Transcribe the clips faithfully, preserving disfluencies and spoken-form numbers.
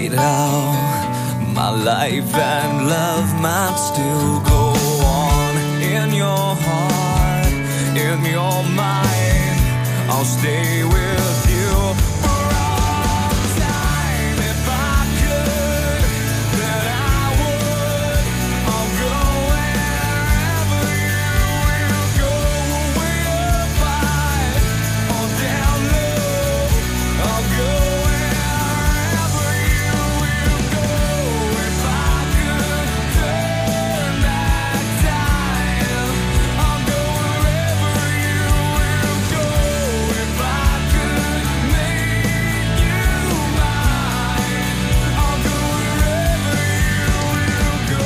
it all. My life and love might still go on. In your heart, in your mind, I'll stay with you for all time. If I could, then I would. I'll go wherever you will go. Way up high or down low, I'll go wherever you will go. If I could turn back time, I'll go wherever you will go. If I could make you mine, I'll go wherever you will go.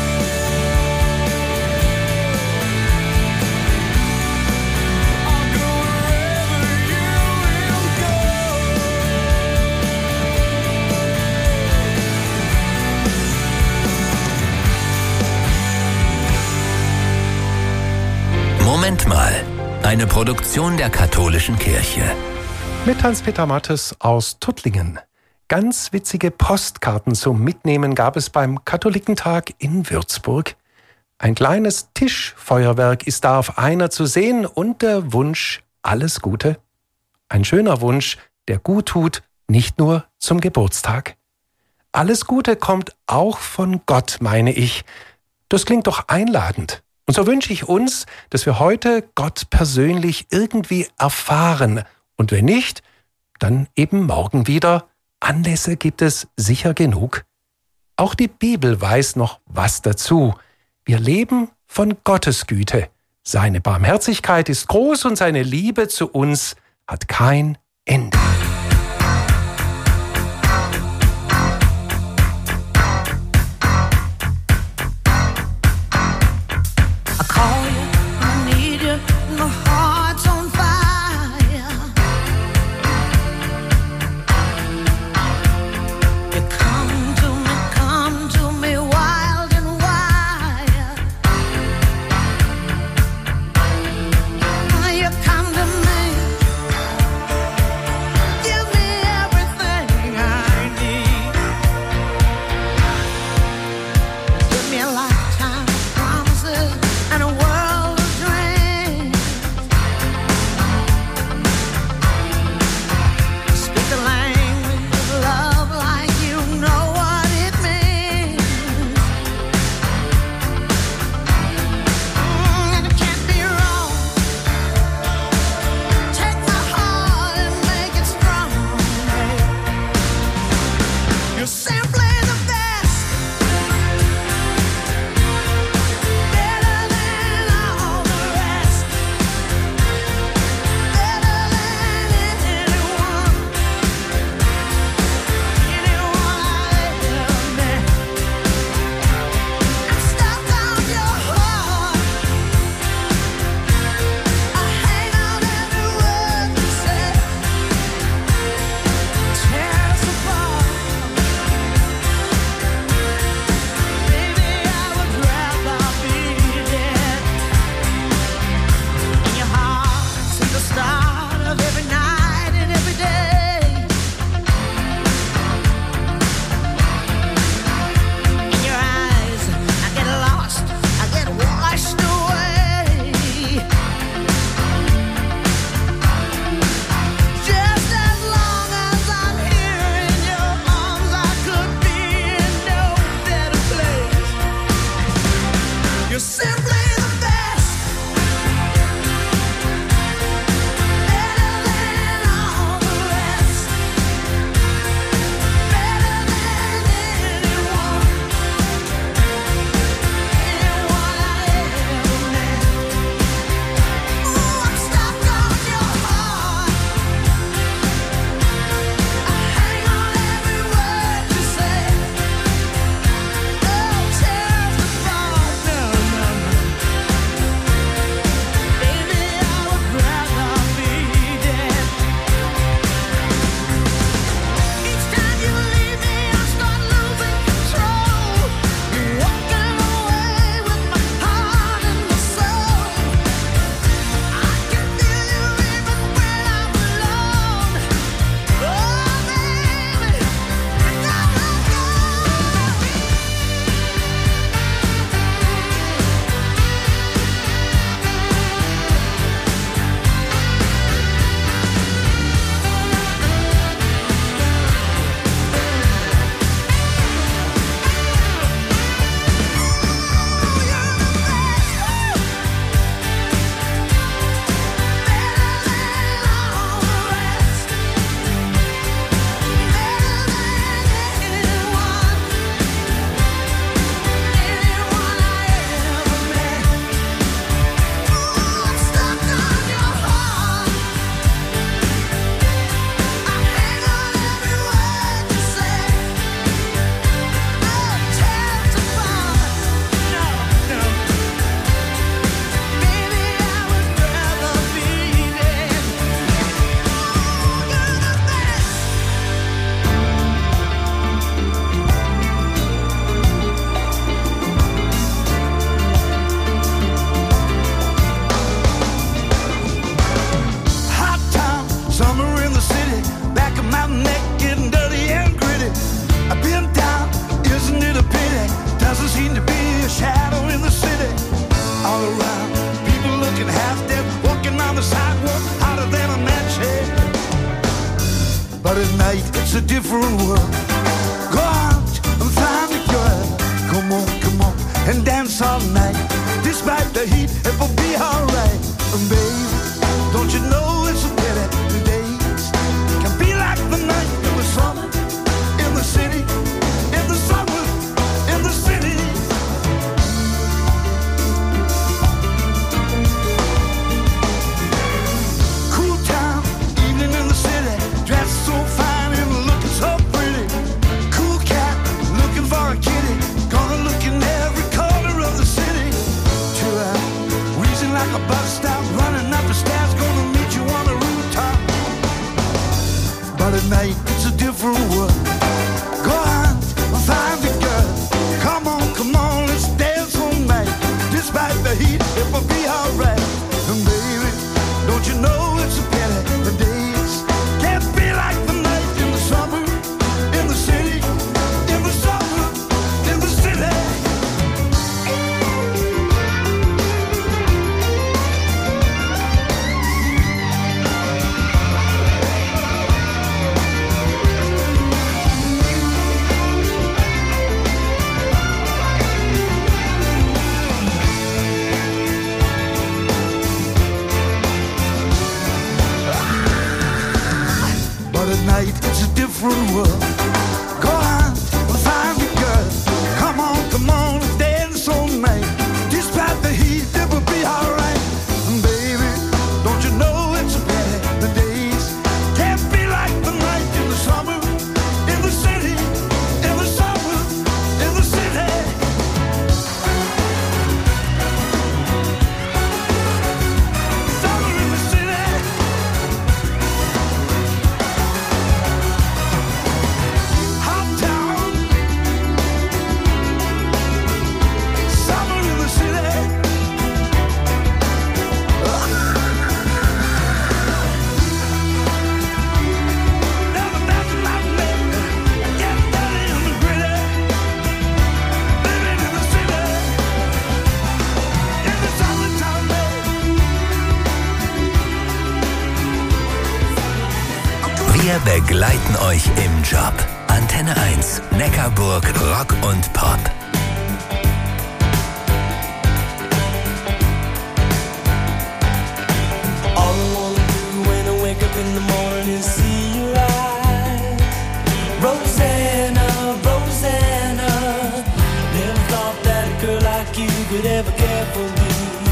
I'll go wherever you will go. Moment mal. Eine Produktion der Katholischen Kirche. Mit Hans-Peter Mattes aus Tuttlingen. Ganz witzige Postkarten zum Mitnehmen gab es beim Katholikentag in Würzburg. Ein kleines Tischfeuerwerk ist da auf einer zu sehen und der Wunsch alles Gute. Ein schöner Wunsch, der gut tut, nicht nur zum Geburtstag. Alles Gute kommt auch von Gott, meine ich. Das klingt doch einladend. Und so wünsche ich uns, dass wir heute Gott persönlich irgendwie erfahren. Und wenn nicht, dann eben morgen wieder. Anlässe gibt es sicher genug. Auch die Bibel weiß noch was dazu. Wir leben von Gottes Güte. Seine Barmherzigkeit ist groß und seine Liebe zu uns hat kein Ende. I call you, I need you, my heart's on fire. You come to me, come to me wild and wild. You come to me, different world. Go out and find a girl. Come on, come on, and dance all night. Despite the heat, it will be alright. And baby, don't you know it's a pity the days can be like the night in the summer, in the city, in the summer, in the city. Cool town, evening in the city, dressed so fine and looking so pretty. Cool cat, looking for a kitty, gonna look in every corner of the city. Chill out, wheezing like a bus stop, running up the stairs, gonna meet you on the rooftop. But at night, it's a different world. Go on, find a girl. Come on, come on, let's dance all night. Despite the heat, it will be alright. And baby, don't you know it's a pity the days can't be like the night in the summer, in the city, in the summer, in the city. But at night it's a different world. Go on, find a girl. Come on, come on, dance all night. Despite the heat, it will be alright. And baby, don't you know it's a pity the days can't be like the night in the summer, in the city, in the summer, in the city. Summer in the city. Hot town. Summer in the city. Never met my baby. Get dirty in the gritty. Living in the city. In the summertime, baby. Wir begleiten euch im Job. Antenne eins, Neckarburg, Rock und Pop. All I wanna do when I wake up in the morning is see your eyes. Rosanna, Rosanna, never thought that a girl like you could ever care for me.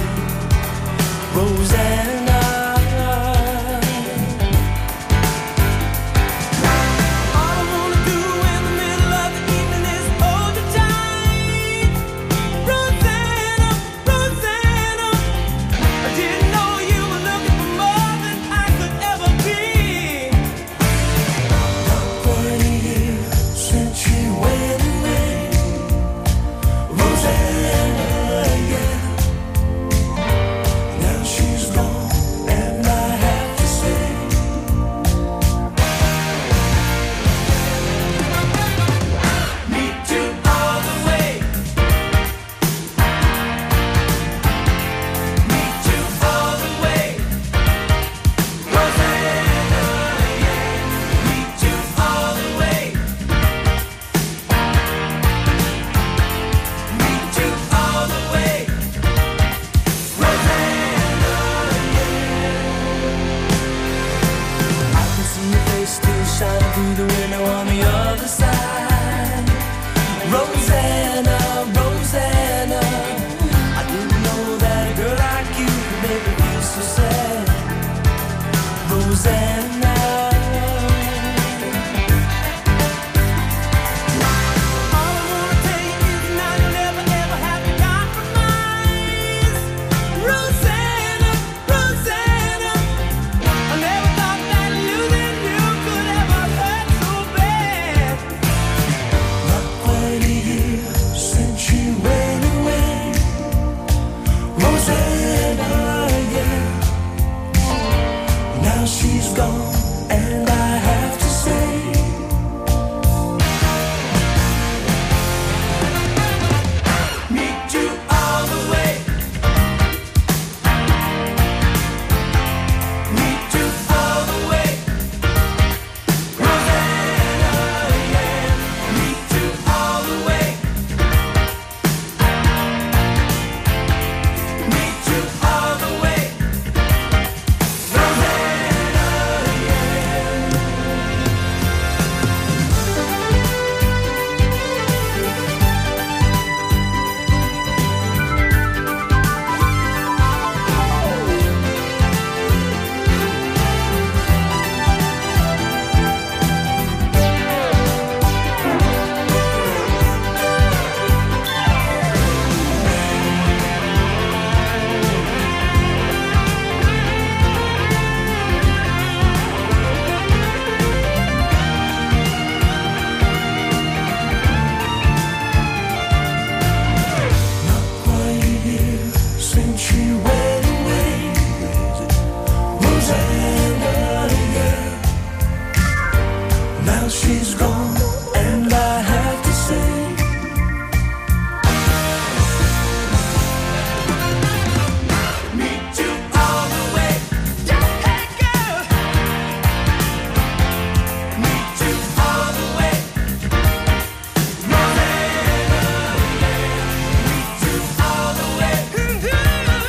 Rosanna. All I wanna do in the middle of the evening is hold you tight. Rosanna, Rosanna, I didn't know you were looking for more than I could ever be. Twenty years since you went away, Rosanna, yeah. And I have to say, meet you all the way. Hey girl, meet you all the way. Rosanna, meet you all the way. Meet you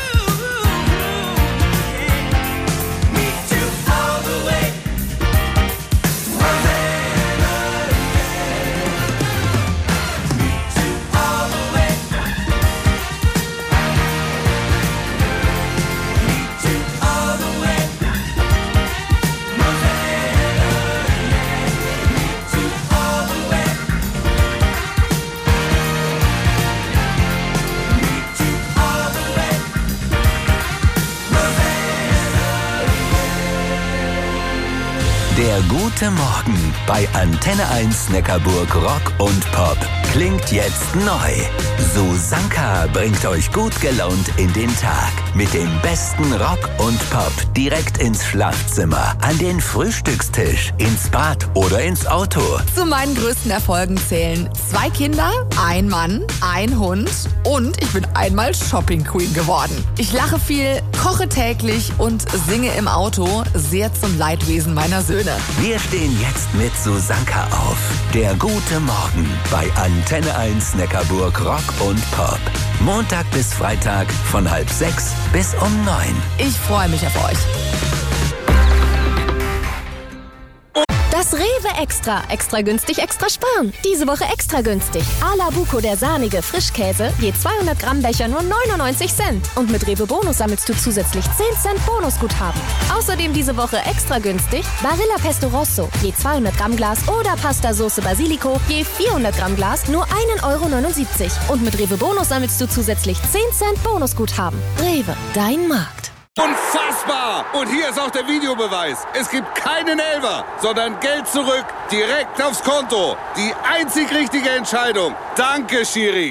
all the way. Der gute Morgen bei Antenne eins Neckarburg Rock und Pop klingt jetzt neu. Susanka bringt euch gut gelaunt in den Tag mit dem besten Rock und Pop direkt ins Schlafzimmer, an den Frühstückstisch, ins Bad oder ins Auto. Zu meinen größten Erfolgen zählen zwei Kinder, ein Mann, ein Hund und ich bin einmal Shopping Queen geworden. Ich lache viel, koche täglich und singe im Auto, sehr zum Leidwesen meiner Söhne. Wir stehen jetzt mit Susanka auf. Der gute Morgen bei Antenne eins Neckarburg Rock und Pop. Montag bis Freitag von halb sechs bis um neun. Ich freue mich auf euch. Das Rewe Extra. Extra günstig, extra sparen. Diese Woche extra günstig. A-la Buco, der sahnige Frischkäse, je zweihundert Gramm Becher nur neunundneunzig Cent. Und mit Rewe Bonus sammelst du zusätzlich zehn Cent Bonusguthaben. Außerdem diese Woche extra günstig Barilla Pesto Rosso, je zweihundert Gramm Glas oder Pasta Sauce Basilico, je vierhundert Gramm Glas nur ein Euro neunundsiebzig. Und mit Rewe Bonus sammelst du zusätzlich zehn Cent Bonusguthaben. Rewe, dein Markt. Unfassbar! Und hier ist auch der Videobeweis. Es gibt keinen Elfer, sondern Geld zurück, direkt aufs Konto. Die einzig richtige Entscheidung. Danke, Schiri.